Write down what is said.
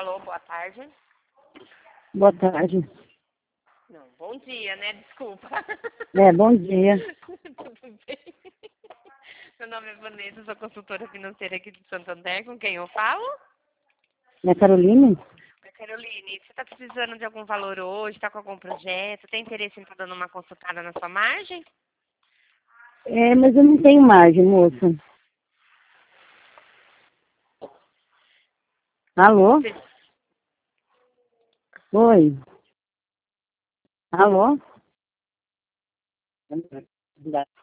Alô, boa tarde. Boa tarde. Não, bom dia, né? Desculpa. Bom dia. Tudo bem? Meu nome é Vanessa, sou consultora financeira aqui de Santander. Com quem eu falo? É Caroline? Oi, Caroline. Você está precisando de algum valor hoje? Está com algum projeto? Tem interesse em estar dando uma consultada na sua margem? Mas eu não tenho margem, moça. Alô? Você... Oi. Alô?